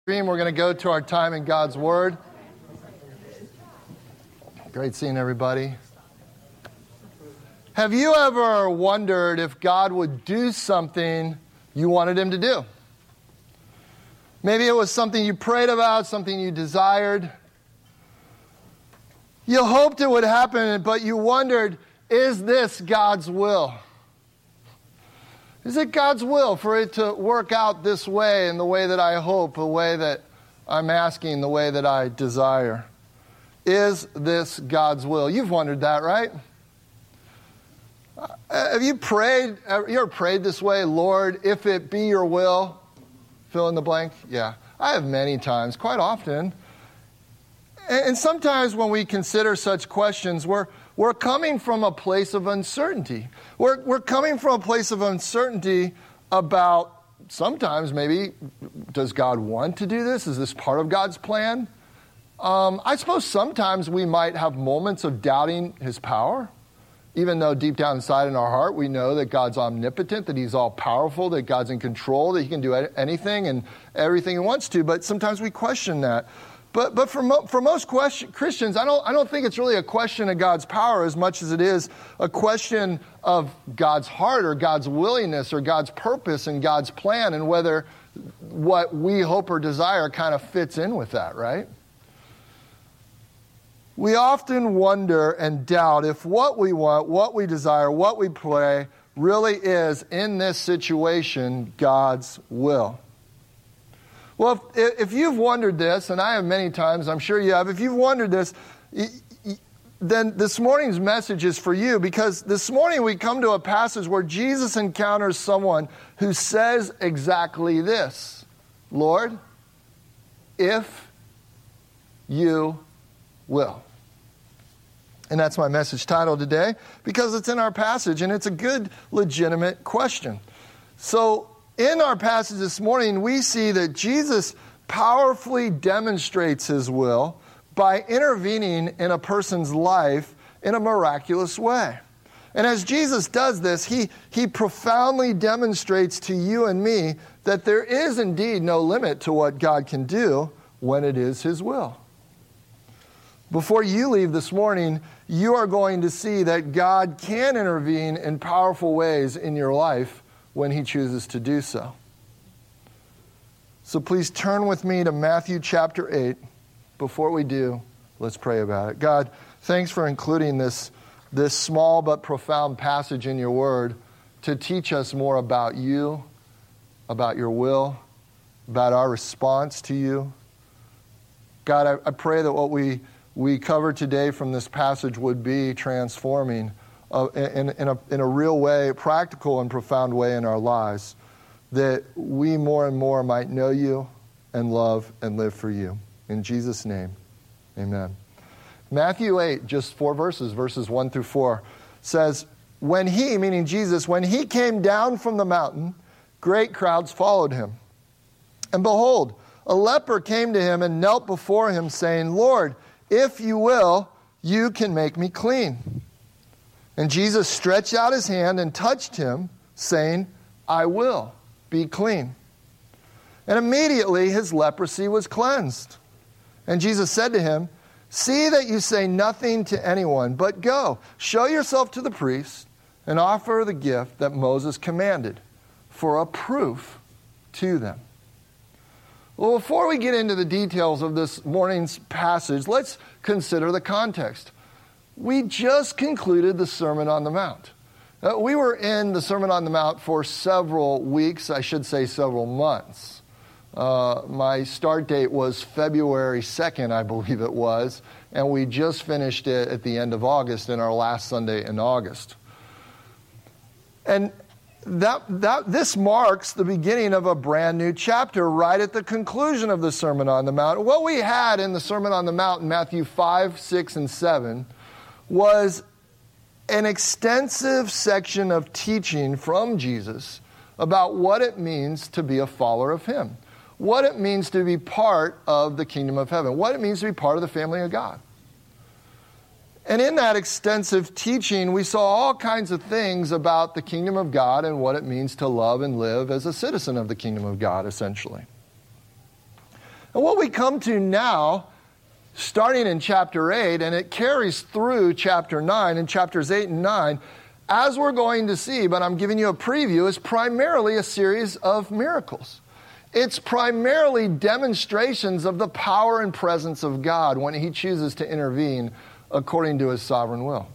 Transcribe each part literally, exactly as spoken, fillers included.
We're going to go to our time in God's Word. Great seeing everybody. Have you ever wondered if God would do something you wanted Him to do? Maybe it was something you prayed about, something you desired. You hoped it would happen, but you wondered, is this God's will? Is it God's will for it to work out this way, in the way that I hope, the way that I'm asking, the way that I desire? Is this God's will? You've wondered that, right? Uh, have you prayed, you ever prayed this way? Lord, if it be your will, fill in the blank? Yeah, I have many times, quite often. And, and sometimes when we consider such questions, we're We're coming from a place of uncertainty. We're, we're coming from a place of uncertainty about sometimes maybe, does God want to do this? Is this part of God's plan? Um, I suppose sometimes we might have moments of doubting His power, even though deep down inside in our heart we know that God's omnipotent, that He's all-powerful, that God's in control, that He can do anything and everything He wants to, but sometimes we question that. But but for mo- for most question, Christians, I don't I don't think it's really a question of God's power as much as it is a question of God's heart or God's willingness or God's purpose and God's plan, and whether what we hope or desire kind of fits in with that, right? We often wonder and doubt if what we want, what we desire, what we pray really is, in this situation, God's will. Well, if, if you've wondered this, and I have many times, I'm sure you have, if you've wondered this, then this morning's message is for you, because this morning we come to a passage where Jesus encounters someone who says exactly this: Lord, if you will. And that's my message title today, because it's in our passage, and it's a good, legitimate question. So, in our passage this morning, we see that Jesus powerfully demonstrates His will by intervening in a person's life in a miraculous way. And as Jesus does this, he, he profoundly demonstrates to you and me that there is indeed no limit to what God can do when it is His will. Before you leave this morning, you are going to see that God can intervene in powerful ways in your life when He chooses to do so. So please turn with me to Matthew chapter eight. Before we do, let's pray about it. God, thanks for including this, this small but profound passage in your word to teach us more about you, about your will, about our response to you. God, I, I pray that what we, we cover today from this passage would be transforming Uh, in, in, a, in a real way, practical and profound way in our lives, that we more and more might know you and love and live for you. In Jesus' name, amen. Matthew eight, just four verses, verses one through four, says, when he, meaning Jesus, when he came down from the mountain, great crowds followed him. And behold, a leper came to him and knelt before him, saying, Lord, if you will, you can make me clean. And Jesus stretched out His hand and touched him, saying, I will, be clean. And immediately his leprosy was cleansed. And Jesus said to him, see that you say nothing to anyone, but go, show yourself to the priest, and offer the gift that Moses commanded, for a proof to them. Well, before we get into the details of this morning's passage, let's consider the context. We just concluded the Sermon on the Mount. Uh, we were in the Sermon on the Mount for several weeks, I should say several months. Uh, my start date was February second, I believe it was, and we just finished it at the end of August, in our last Sunday in August. And that, that this marks the beginning of a brand new chapter right at the conclusion of the Sermon on the Mount. What we had in the Sermon on the Mount in Matthew five, six, and seven was an extensive section of teaching from Jesus about what it means to be a follower of Him, what it means to be part of the kingdom of heaven, what it means to be part of the family of God. And in that extensive teaching, we saw all kinds of things about the kingdom of God and what it means to love and live as a citizen of the kingdom of God, essentially. And what we come to now, starting in chapter eight, and it carries through chapter nine, and chapters eight and nine, as we're going to see, but I'm giving you a preview, is primarily a series of miracles. It's primarily demonstrations of the power and presence of God when he chooses to intervene according to his sovereign will.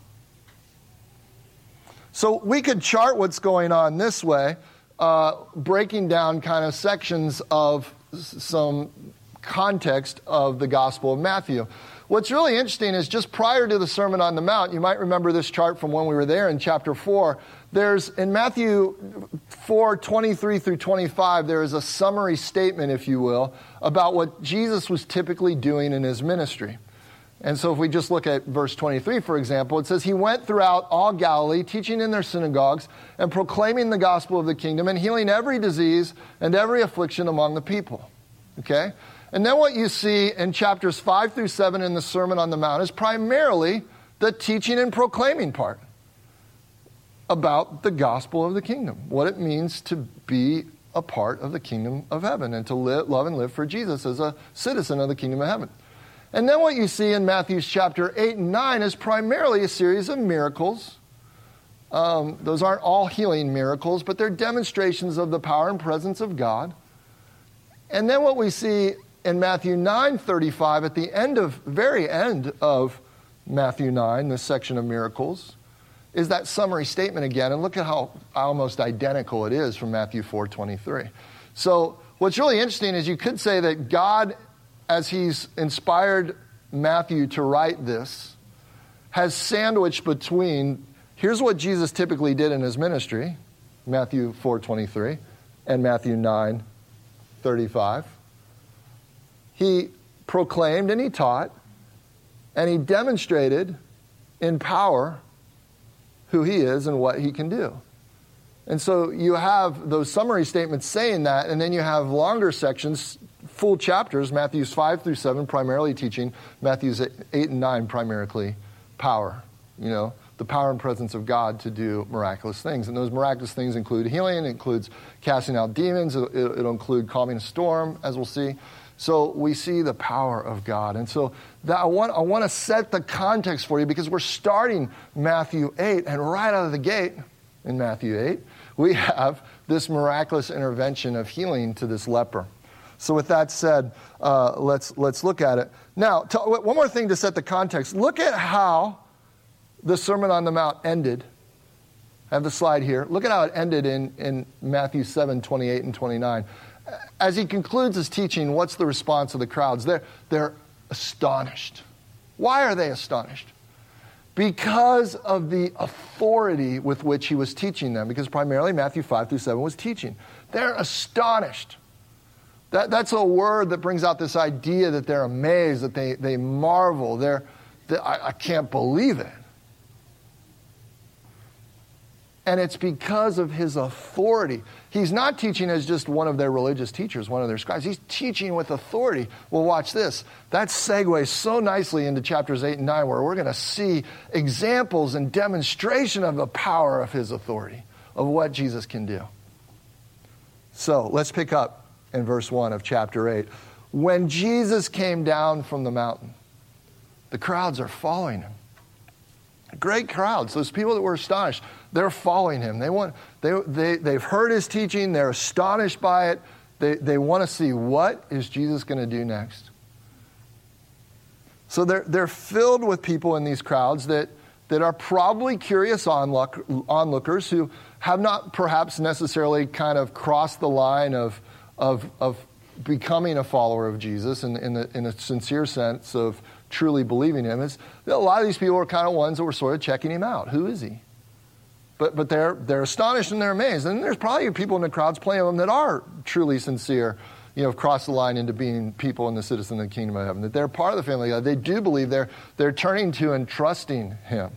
So we could chart what's going on this way, uh, breaking down kind of sections of some context of the Gospel of Matthew. What's really interesting is just prior to the Sermon on the Mount, you might remember this chart from when we were there in chapter four, there's, in Matthew four, twenty-three through twenty-five, there is a summary statement, if you will, about what Jesus was typically doing in his ministry. And so if we just look at verse twenty-three, for example, it says, he went throughout all Galilee, teaching in their synagogues and proclaiming the gospel of the kingdom and healing every disease and every affliction among the people. Okay? And then what you see in chapters five through seven in the Sermon on the Mount is primarily the teaching and proclaiming part about the gospel of the kingdom, what it means to be a part of the kingdom of heaven and to live, love and live for Jesus as a citizen of the kingdom of heaven. And then what you see in Matthew's chapter eight and nine is primarily a series of miracles. Um, those aren't all healing miracles, but they're demonstrations of the power and presence of God. And then what we see in Matthew nine thirty-five, at the end of, very end of Matthew nine, this section of miracles, is that summary statement again. And look at how almost identical it is from Matthew four twenty-three. So what's really interesting is you could say that God, as he's inspired Matthew to write this, has sandwiched between, here's what Jesus typically did in his ministry, Matthew four twenty-three, and Matthew nine thirty-five. He proclaimed and he taught, and he demonstrated in power who he is and what he can do. And so you have those summary statements saying that, and then you have longer sections, full chapters, Matthews five through seven primarily teaching, Matthews eight and nine primarily power, you know, the power and presence of God to do miraculous things. And those miraculous things include healing, it includes casting out demons, it'll, it'll include calming a storm, as we'll see. So we see the power of God. And so that I want, I want to set the context for you because we're starting Matthew eight, and right out of the gate in Matthew eight, we have this miraculous intervention of healing to this leper. So with that said, uh, let's, let's look at it. Now, to, one more thing to set the context. Look at how the Sermon on the Mount ended. I have the slide here. Look at how it ended in, in Matthew seven, twenty-eight and twenty-nine. As he concludes his teaching, what's the response of the crowds? They're, they're astonished. Why are they astonished? Because of the authority with which he was teaching them. Because primarily Matthew five through seven was teaching. They're astonished. That, that's a word that brings out this idea that they're amazed, that they, they marvel. They're, they, I, I can't believe it. And it's because of his authority. He's not teaching as just one of their religious teachers, one of their scribes. He's teaching with authority. Well, watch this. That segues so nicely into chapters eight and nine, where we're going to see examples and demonstration of the power of his authority, of what Jesus can do. So let's pick up in verse one of chapter eight. When Jesus came down from the mountain, the crowds are following him. Great crowds. Those people that were astonished, they're following him. They want, they, they, they've heard his teaching. They're astonished by it. They, they want to see, what is Jesus going to do next? So they're, they're filled with people in these crowds that, that are probably curious onlook, onlookers who have not perhaps necessarily kind of crossed the line of, of, of becoming a follower of Jesus in, in, the, in a sincere sense of truly believing him. Is a lot of these people are kind of ones that were sort of checking him out. Who is he? But but they're they're astonished and they're amazed. And there's probably people in the crowds, plenty of them, that are truly sincere, you know, crossed the line into being people in the citizen of the kingdom of heaven, that they're part of the family of God. They do believe they're they're turning to and trusting him.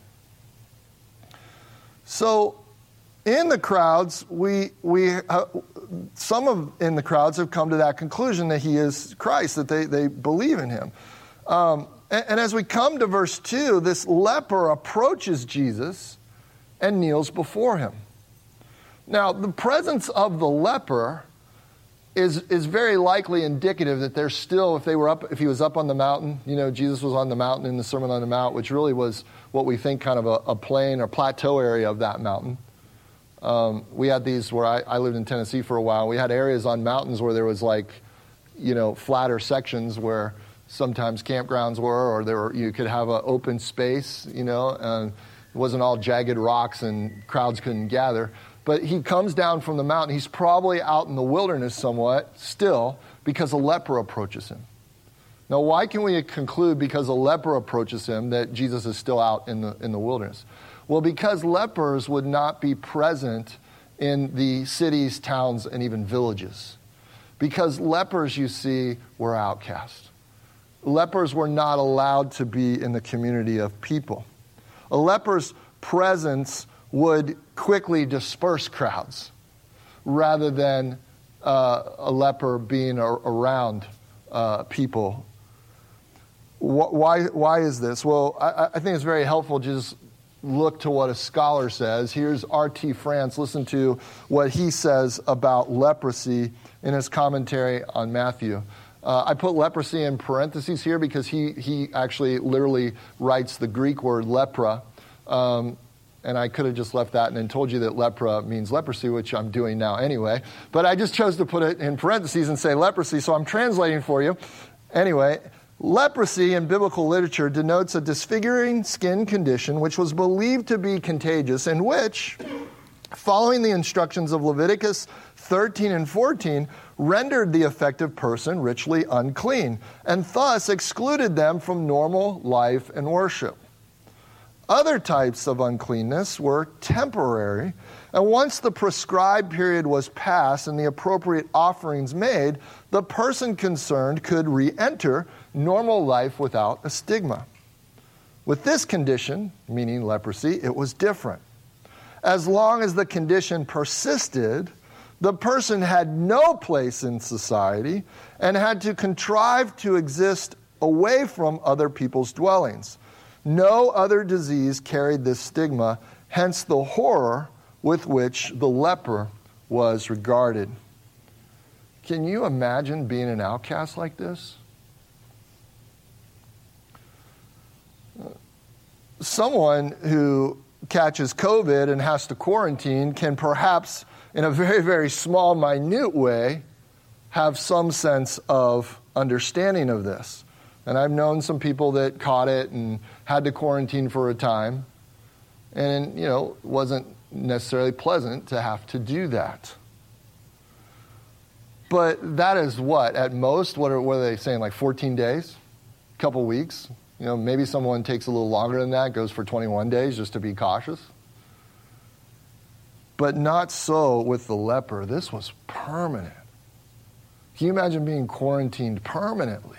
So in the crowds, we we uh, some of in the crowds have come to that conclusion that he is Christ, that they they believe in him. Um, and, and as we come to verse two, this leper approaches Jesus and kneels before him. Now, the presence of the leper is is very likely indicative that they're still, if they were up, if he was up on the mountain, you know, Jesus was on the mountain in the Sermon on the Mount, which really was what we think kind of a, a plain or plateau area of that mountain. Um, we had these where I, I lived in Tennessee for a while. We had areas on mountains where there was like, you know, flatter sections where sometimes campgrounds were, or there were, you could have an open space, you know, and it wasn't all jagged rocks and crowds couldn't gather. But he comes down from the mountain. He's probably out in the wilderness somewhat still because a leper approaches him. Now, why can we conclude because a leper approaches him that Jesus is still out in the in the wilderness? Well, because lepers would not be present in the cities, towns, and even villages. Because lepers, you see, were outcast. Lepers were not allowed to be in the community of people. A leper's presence would quickly disperse crowds rather than uh, a leper being a- around uh, people. Why, why is this? Well, I, I think it's very helpful to just look to what a scholar says. Here's R T France. Listen to what he says about leprosy in his commentary on Matthew. Uh, I put leprosy in parentheses here because he, he actually literally writes the Greek word lepra. Um, and I could have just left that and then told you that lepra means leprosy, which I'm doing now anyway. But I just chose to put it in parentheses and say leprosy, so I'm translating for you. Anyway, leprosy in biblical literature denotes a disfiguring skin condition which was believed to be contagious and which, following the instructions of Leviticus thirteen and fourteen, rendered the affected person ritually unclean and thus excluded them from normal life and worship. Other types of uncleanness were temporary, and once the prescribed period was passed and the appropriate offerings made, the person concerned could re-enter normal life without a stigma. With this condition, meaning leprosy, it was different. As long as the condition persisted, the person had no place in society and had to contrive to exist away from other people's dwellings. No other disease carried this stigma, hence the horror with which the leper was regarded. Can you imagine being an outcast like this? Someone who catches COVID and has to quarantine can perhaps, in a very, very small, minute way, have some sense of understanding of this. And I've known some people that caught it and had to quarantine for a time. And, you know, it wasn't necessarily pleasant to have to do that. But that is what? At most, what are, what are they saying, like fourteen days? A couple weeks? You know, maybe someone takes a little longer than that, goes for twenty-one days just to be cautious. But not so with the leper. This was permanent. Can you imagine being quarantined permanently?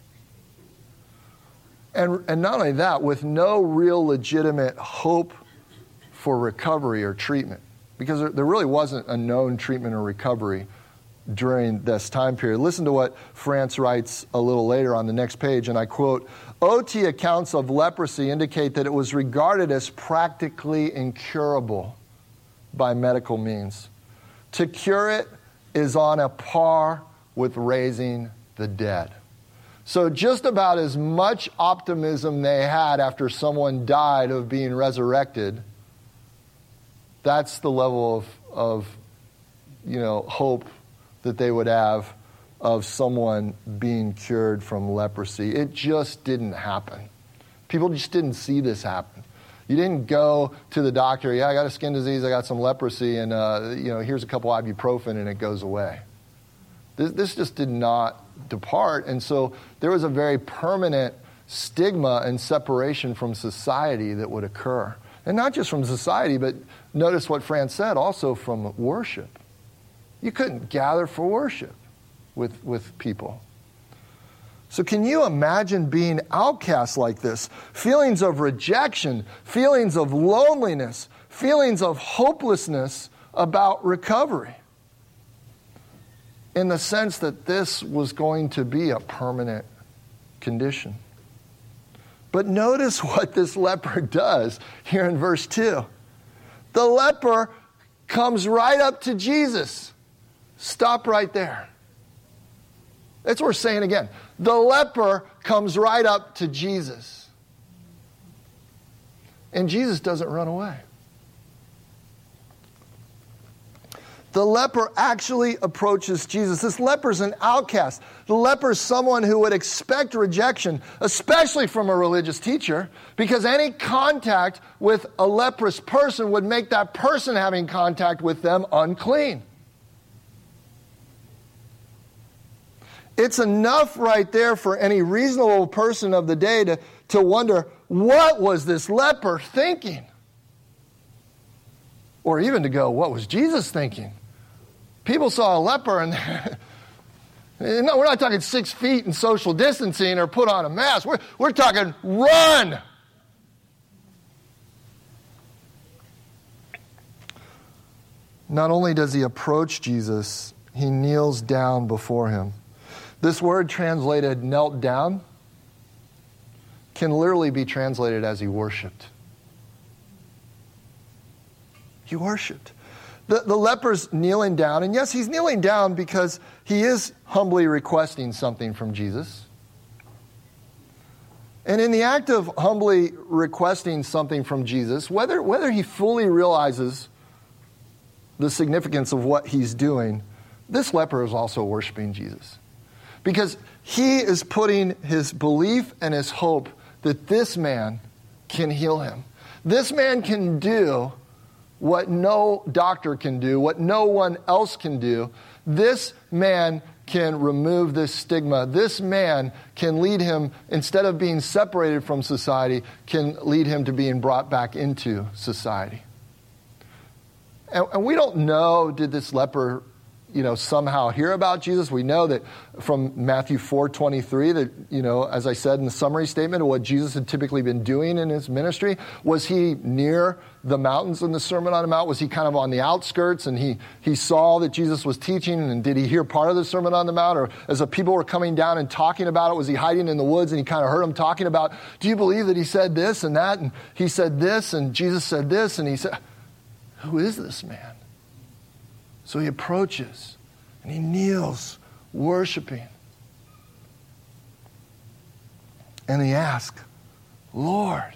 And, and not only that, with no real legitimate hope for recovery or treatment. Because there, there really wasn't a known treatment or recovery during this time period. Listen to what France writes a little later on the next page, and I quote, O T accounts of leprosy indicate that it was regarded as practically incurable by medical means. To cure it is on a par with raising the dead. So just about as much optimism they had after someone died of being resurrected, that's the level of, of you know, hope that they would have of someone being cured from leprosy. It just didn't happen. People just didn't see this happen. You didn't go to the doctor, yeah, I got a skin disease, I got some leprosy, and uh, you know, here's a couple ibuprofen and it goes away. This, this just did not depart, and so there was a very permanent stigma and separation from society that would occur. And not just from society, but notice what France said, also from worship. You couldn't gather for worship with, with people. So can you imagine being outcast like this? Feelings of rejection, feelings of loneliness, feelings of hopelessness about recovery. In the sense that this was going to be a permanent condition. But notice what this leper does here in verse two. The leper comes right up to Jesus. Stop right there. That's what we're saying again. The leper comes right up to Jesus. And Jesus doesn't run away. The leper actually approaches Jesus. This leper's an outcast. The leper's someone who would expect rejection, especially from a religious teacher, because any contact with a leprous person would make that person having contact with them unclean. It's enough right there for any reasonable person of the day to, to wonder, what was this leper thinking? Or even to go, what was Jesus thinking? People saw a leper and no, we're not talking six feet and social distancing or put on a mask. We're, we're talking run. Not only does he approach Jesus, he kneels down before him. This word translated knelt down can literally be translated as he worshiped. He worshiped. The, the leper's kneeling down, and yes, he's kneeling down because he is humbly requesting something from Jesus. And in the act of humbly requesting something from Jesus, whether, whether he fully realizes the significance of what he's doing, this leper is also worshiping Jesus. Because he is putting his belief and his hope that this man can heal him. This man can do what no doctor can do, what no one else can do. This man can remove this stigma. This man can lead him, instead of being separated from society, can lead him to being brought back into society. And, and we don't know, did this leper, you know, somehow hear about Jesus? We know that from Matthew four twenty-three that, you know, as I said in the summary statement of what Jesus had typically been doing in his ministry, was he near the mountains in the Sermon on the Mount? Was he kind of on the outskirts and he, he saw that Jesus was teaching, and did he hear part of the Sermon on the Mount? Or as the people were coming down and talking about it, was he hiding in the woods and he kind of heard them talking about, do you believe that he said this and that? And he said this and Jesus said this, and he said, who is this man? So he approaches and he kneels, worshiping. And he asks, Lord,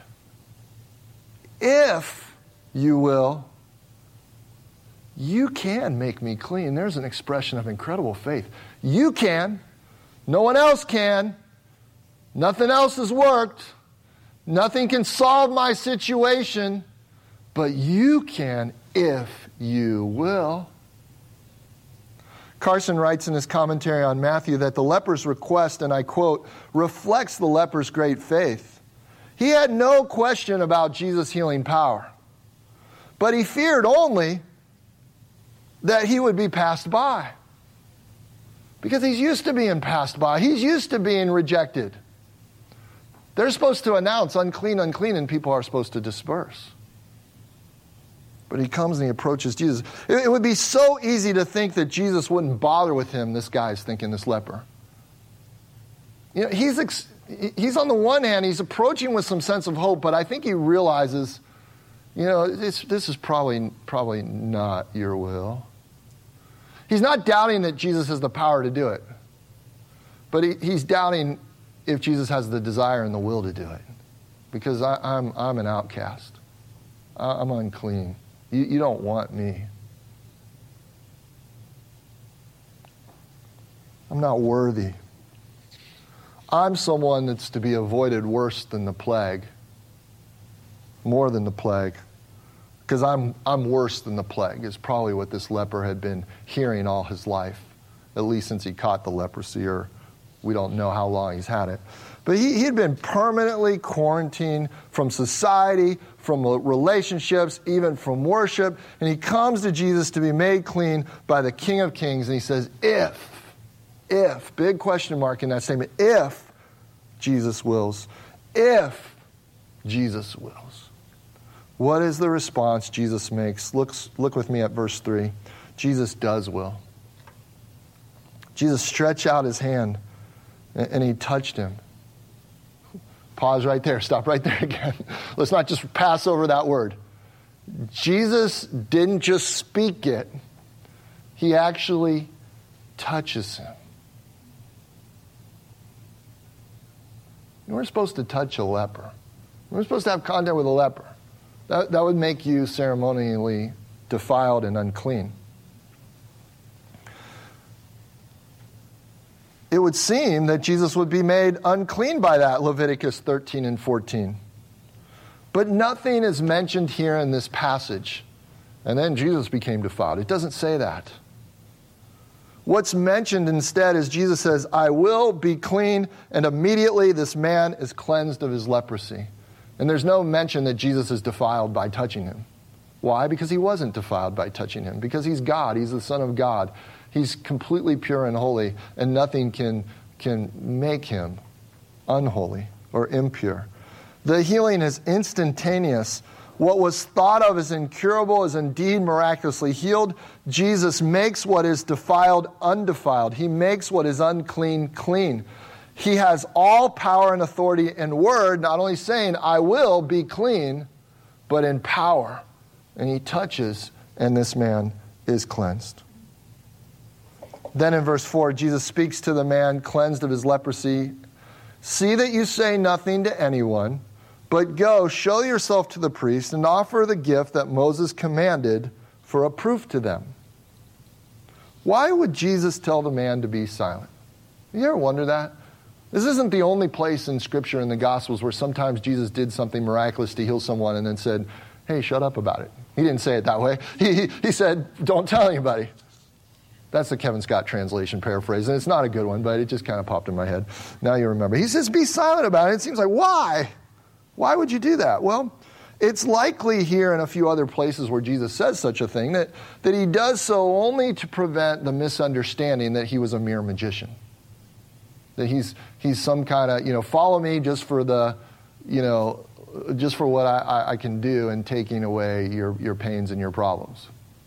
if you will, you can make me clean. There's an expression of incredible faith. You can. No one else can. Nothing else has worked. Nothing can solve my situation. But you can if you will. Carson writes in his commentary on Matthew that the leper's request, and I quote, reflects the leper's great faith. He had no question about Jesus' healing power, but he feared only that he would be passed by. Because he's used to being passed by. He's used to being rejected. They're supposed to announce unclean, unclean, and people are supposed to disperse. But he comes and he approaches Jesus. It, it would be so easy to think that Jesus wouldn't bother with him, this guy's thinking, this leper. You know, he's, ex- he's on the one hand, he's approaching with some sense of hope, but I think he realizes, you know, it's, this is probably, probably not your will. He's not doubting that Jesus has the power to do it, but he, he's doubting if Jesus has the desire and the will to do it. Because I, I'm, I'm an outcast. I, I'm unclean. You, you don't want me. I'm not worthy. I'm someone that's to be avoided worse than the plague. More than the plague. Because I'm, I'm worse than the plague is probably what this leper had been hearing all his life. At least since he caught the leprosy, or we don't know how long he's had it. But he, he had been permanently quarantined from society, from relationships, even from worship. And he comes to Jesus to be made clean by the King of Kings. And he says, if, if, big question mark in that statement, if Jesus wills, if Jesus wills. What is the response Jesus makes? Look, look with me at verse three. Jesus does will. Jesus stretched out his hand and he touched him. Pause right there. Stop right there again. Let's not just pass over that word. Jesus didn't just speak it. He actually touches him. You weren't supposed to touch a leper. You weren't supposed to have contact with a leper. That, that would make you ceremonially defiled and unclean. It would seem that Jesus would be made unclean by that, Leviticus thirteen and fourteen. But nothing is mentioned here in this passage. And then Jesus became defiled. It doesn't say that. What's mentioned instead is Jesus says, I will be clean, and immediately this man is cleansed of his leprosy. And there's no mention that Jesus is defiled by touching him. Why? Because he wasn't defiled by touching him. Because he's God. He's the Son of God. He's completely pure and holy, and nothing can, can make him unholy or impure. The healing is instantaneous. What was thought of as incurable is indeed miraculously healed. Jesus makes what is defiled undefiled. He makes what is unclean clean. He has all power and authority and word, not only saying, I will be clean, but in power. And he touches, and this man is cleansed. Then in verse four, Jesus speaks to the man cleansed of his leprosy. See that you say nothing to anyone, but go, show yourself to the priest, and offer the gift that Moses commanded for a proof to them. Why would Jesus tell the man to be silent? You ever wonder that? This isn't the only place in Scripture in the Gospels where sometimes Jesus did something miraculous to heal someone and then said, hey, shut up about it. He didn't say it that way. He, he, he said, don't tell anybody. That's the Kevin Scott translation paraphrase, and it's not a good one, but it just kind of popped in my head. Now you remember. He says, be silent about it. It seems like, why? Why would you do that? Well, it's likely here and a few other places where Jesus says such a thing that, that he does so only to prevent the misunderstanding that he was a mere magician. That he's he's some kind of, you know, follow me just for the, you know, just for what I, I can do and taking away your, your pains and your problems.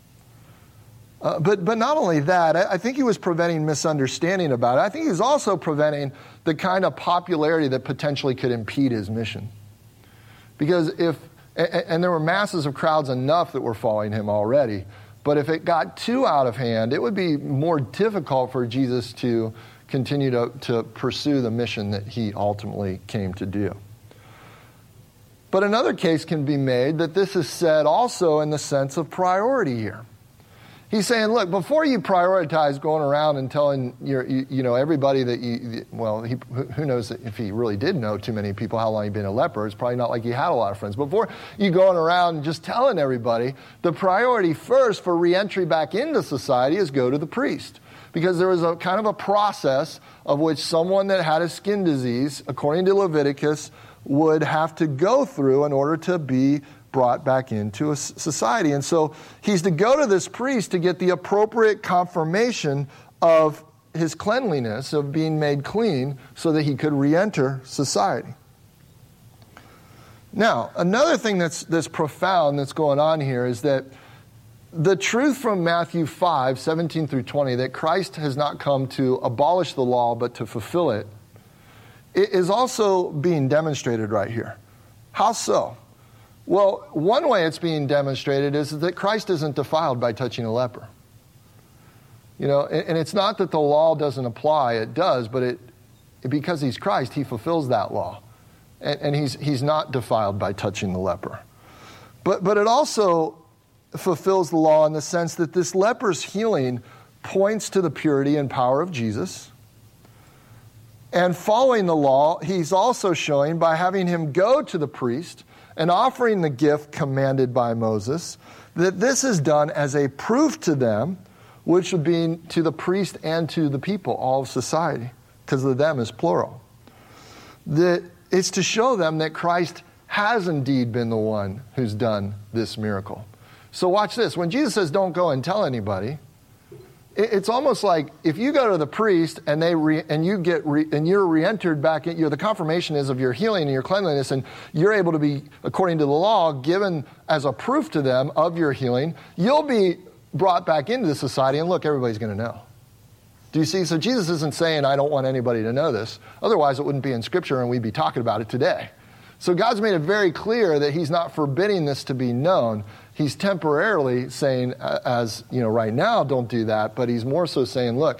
Uh, but but not only that, I, I think he was preventing misunderstanding about it. I think he was also preventing the kind of popularity that potentially could impede his mission. Because if, and, and there were masses of crowds enough that were following him already, but if it got too out of hand, it would be more difficult for Jesus to continue to, to pursue the mission that he ultimately came to do. But another case can be made that this is said also in the sense of priority here. He's saying, look, before you prioritize going around and telling your, you, you know, everybody that you, well, he, who knows if he really did know too many people how long he'd been a leper. It's probably not like he had a lot of friends. Before you going around and just telling everybody, the priority first for reentry back into society is go to the priest. Because there was a kind of a process of which someone that had a skin disease, according to Leviticus, would have to go through in order to be brought back into a society. And so he's to go to this priest to get the appropriate confirmation of his cleanliness, of being made clean, so that he could re-enter society. Now, another thing that's, that's profound that's going on here is that the truth from Matthew five, seventeen through twenty, that Christ has not come to abolish the law but to fulfill it, it is also being demonstrated right here. How so? Well, one way it's being demonstrated is that Christ isn't defiled by touching a leper. You know, and it's not that the law doesn't apply, it does, but it because he's Christ, he fulfills that law. And, and he's he's not defiled by touching the leper. But but it also fulfills the law in the sense that this leper's healing points to the purity and power of Jesus. And following the law, he's also showing by having him go to the priest and offering the gift commanded by Moses, that this is done as a proof to them, which would be to the priest and to the people, all of society, because the them is plural. That it's to show them that Christ has indeed been the one who's done this miracle. So watch this. When Jesus says don't go and tell anybody, it's almost like if you go to the priest and they re, and you get re, and you're re-entered back in, you know, the confirmation is of your healing and your cleanliness, and you're able to be, according to the law, given as a proof to them of your healing, you'll be brought back into the society, and look, everybody's going to know. Do you see? So Jesus isn't saying, I don't want anybody to know this. Otherwise, it wouldn't be in Scripture, and we'd be talking about it today. So God's made it very clear that he's not forbidding this to be known. He's temporarily saying, as, you know, right now, don't do that. But he's more so saying, look,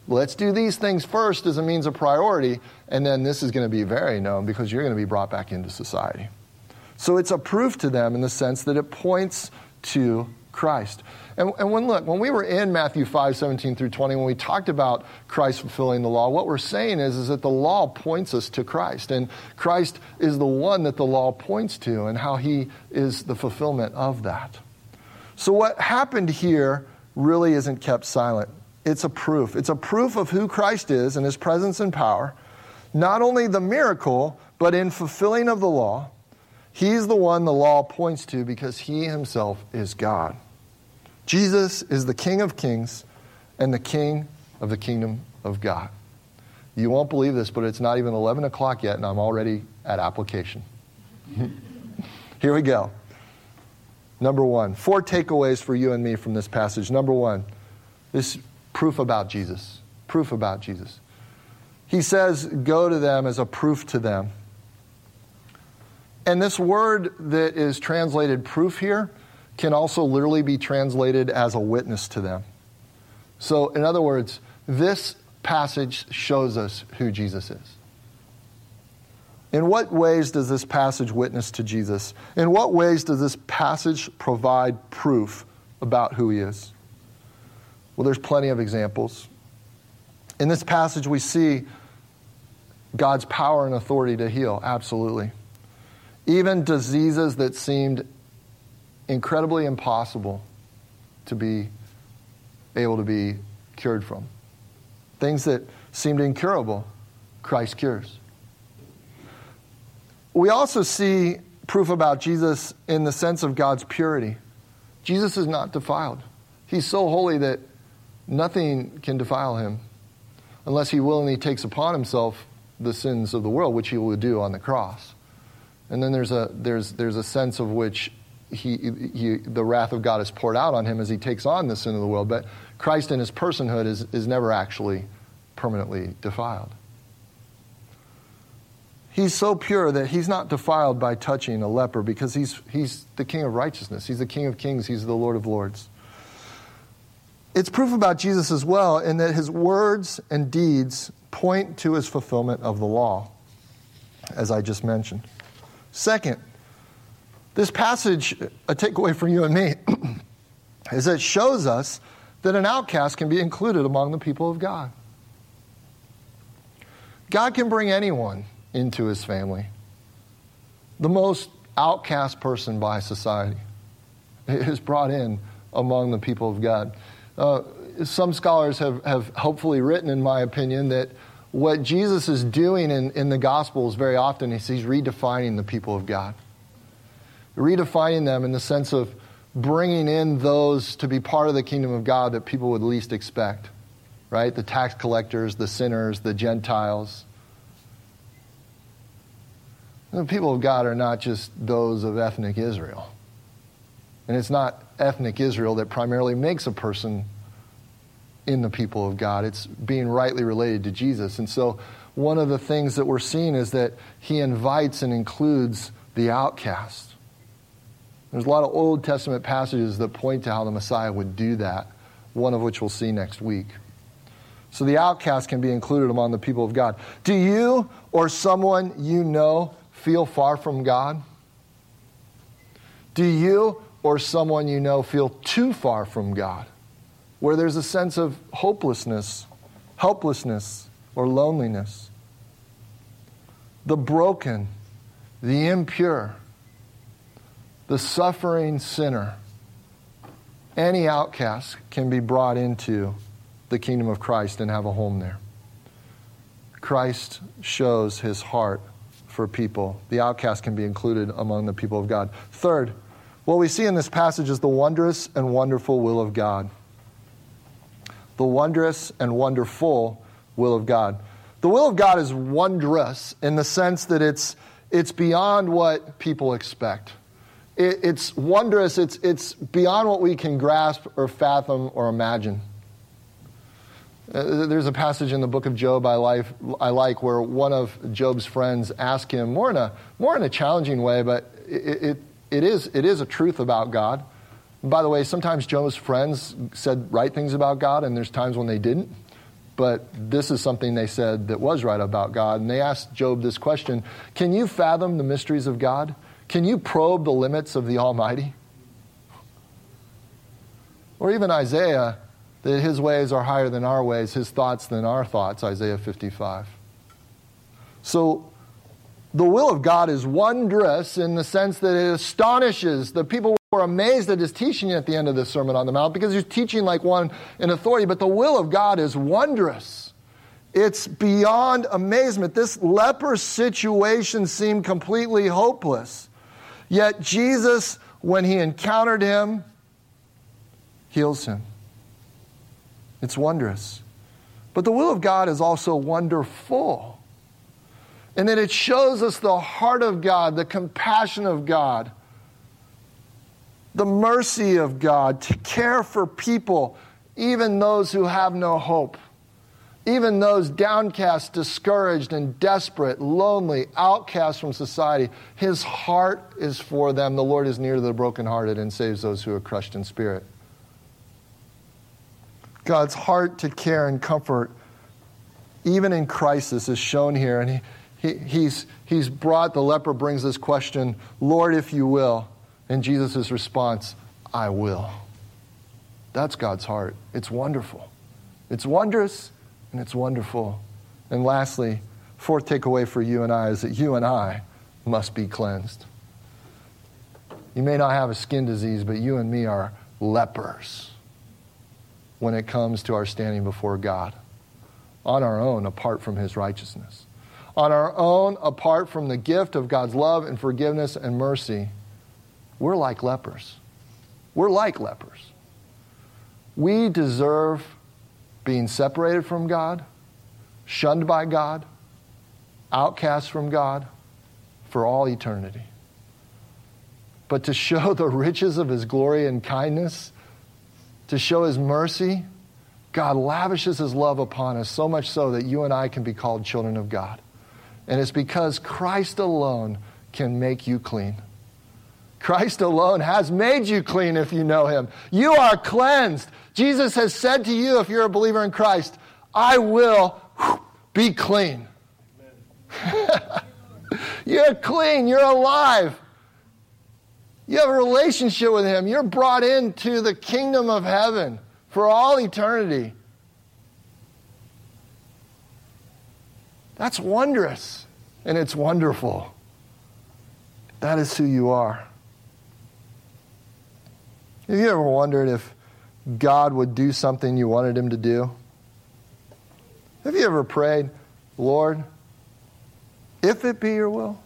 let's do these things first as a means of priority, and then this is going to be very known because you're going to be brought back into society. So it's a proof to them in the sense that it points to Christ. And, and when look, when we were in Matthew five, seventeen through twenty, when we talked about Christ fulfilling the law, what we're saying is, is that the law points us to Christ. And Christ is the one that the law points to and how he is the fulfillment of that. So what happened here really isn't kept silent. It's a proof. It's a proof of who Christ is and his presence and power. Not only the miracle, but in fulfilling of the law, he's the one the law points to because he himself is God. Jesus is the King of Kings and the King of the kingdom of God. You won't believe this, but it's not even eleven o'clock yet, and I'm already at application. Here we go. Number one, four takeaways for you and me from this passage. Number one, this proof about Jesus. Proof about Jesus. He says, go to them as a proof to them. And this word that is translated proof here can also literally be translated as a witness to them. So, in other words, this passage shows us who Jesus is. In what ways does this passage witness to Jesus? In what ways does this passage provide proof about who he is? Well, there's plenty of examples. In this passage, we see God's power and authority to heal, absolutely. Even diseases that seemed incredibly impossible to be able to be cured from. Things that seemed incurable, Christ cures. We also see proof about Jesus in the sense of God's purity. Jesus is not defiled. He's so holy that nothing can defile him unless he willingly takes upon himself the sins of the world, which he will do on the cross. And then there's a there's there's a sense of which he, he the wrath of God is poured out on him as he takes on the sin of the world. But Christ in his personhood is, is never actually permanently defiled. He's so pure that he's not defiled by touching a leper because he's he's the King of righteousness. He's the King of kings. He's the Lord of lords. It's proof about Jesus as well in that his words and deeds point to his fulfillment of the law, as I just mentioned. Second, this passage, a takeaway for you and me, is that it shows us that an outcast can be included among the people of God. God can bring anyone into his family. The most outcast person by society is brought in among the people of God. Uh, some scholars have, have hopefully written, in my opinion, that what Jesus is doing in, in the Gospels very often is he's redefining the people of God. Redefining them in the sense of bringing in those to be part of the kingdom of God that people would least expect. Right? The tax collectors, the sinners, the Gentiles. The people of God are not just those of ethnic Israel. And it's not ethnic Israel that primarily makes a person in the people of God. It's being rightly related to Jesus. And so one of the things that we're seeing is that he invites and includes the outcast. There's a lot of Old Testament passages that point to how the Messiah would do that, one of which we'll see next week. So the outcast can be included among the people of God. Do you or someone you know feel far from God? Do you or someone you know feel too far from God, where there's a sense of hopelessness, helplessness, or loneliness? The broken, the impure, the suffering sinner, any outcast can be brought into the kingdom of Christ and have a home there. Christ shows his heart for people. The outcast can be included among the people of God. Third, what we see in this passage is the wondrous and wonderful will of God. The wondrous and wonderful will of God. The will of God is wondrous in the sense that it's it's beyond what people expect. It, it's wondrous, it's it's beyond what we can grasp or fathom or imagine. Uh, there's a passage in the book of Job I like, I like where one of Job's friends asked him, more in a more in a challenging way, but it, it it is it is a truth about God. And by the way, sometimes Job's friends said right things about God, and there's times when they didn't. but this is something they said that was right about God. And they asked Job this question: can you fathom the mysteries of God? Can you probe the limits of the Almighty? Or even Isaiah, that his ways are higher than our ways, his thoughts than our thoughts, Isaiah fifty-five. So the will of God is wondrous in the sense that it astonishes. The people were amazed at his teaching at the end of the Sermon on the Mount because he's teaching like one in authority. But the will of God is wondrous. It's beyond amazement. This leper situation seemed completely hopeless. Yet Jesus, when he encountered him, heals him. It's wondrous. But the will of God is also wonderful. And that it shows us the heart of God, the compassion of God, the mercy of God to care for people, even those who have no hope, even those downcast, discouraged, and desperate, lonely, outcast from society. His heart is for them. The Lord is near to the brokenhearted and saves those who are crushed in spirit. God's heart to care and comfort, even in crisis, is shown here. And he, he, he's, he's brought, the leper brings this question, Lord, if you will. And Jesus' response, I will. That's God's heart. It's wonderful. It's wondrous and it's wonderful. And lastly, fourth takeaway for you and I is that you and I must be cleansed. You may not have a skin disease, but you and me are lepers when it comes to our standing before God, on our own, apart from his righteousness. On our own, apart from the gift of God's love and forgiveness and mercy, we're like lepers. We're like lepers. We deserve being separated from God, shunned by God, outcast from God for all eternity. But to show the riches of his glory and kindness, to show his mercy, God lavishes his love upon us, so much so that you and I can be called children of God. And it's because Christ alone can make you clean. Christ alone has made you clean if you know him. You are cleansed. Jesus has said to you, if you're a believer in Christ, I will be clean. You're clean. You're alive. You have a relationship with him. You're brought into the kingdom of heaven for all eternity. That's wondrous, and it's wonderful. That is who you are. Have you ever wondered if God would do something you wanted him to do? Have you ever prayed, Lord, if it be your will?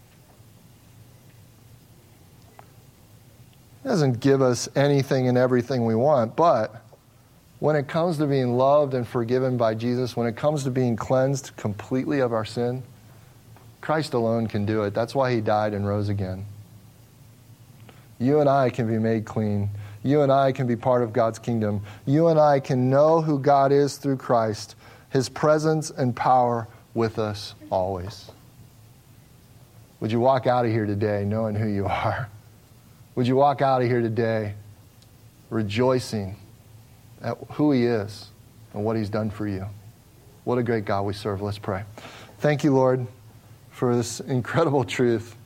He doesn't give us anything and everything we want, but when it comes to being loved and forgiven by Jesus, when it comes to being cleansed completely of our sin, Christ alone can do it. That's why he died and rose again. You and I can be made clean. You and I can be part of God's kingdom. You and I can know who God is through Christ, his presence and power with us always. Would you walk out of here today knowing who you are? Would you walk out of here today rejoicing at who he is and what he's done for you? What a great God we serve. Let's pray. Thank you, Lord, for this incredible truth.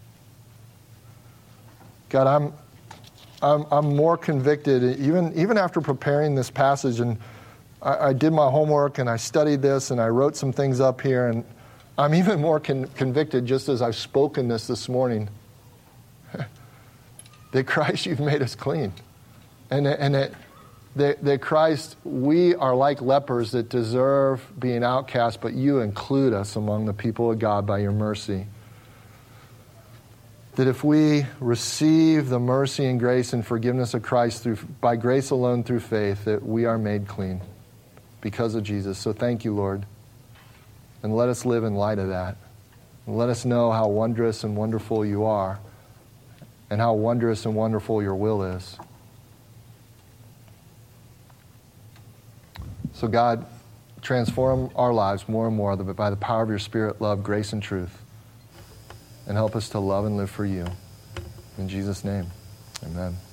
God, I'm I'm, I'm more convicted, even, even after preparing this passage, and I, I did my homework, and I studied this, and I wrote some things up here, and I'm even more con- convicted just as I've spoken this this morning, that Christ, you've made us clean. And, and that, that, that Christ, we are like lepers that deserve being outcast, but you include us among the people of God by your mercy. That if we receive the mercy and grace and forgiveness of Christ through by grace alone through faith, that we are made clean because of Jesus. So thank you, Lord. And let us live in light of that. And let us know how wondrous and wonderful you are and how wondrous and wonderful your will is. So God, transform our lives more and more by the power of your Spirit, love, grace, and truth. And help us to love and live for you. In Jesus' name, amen.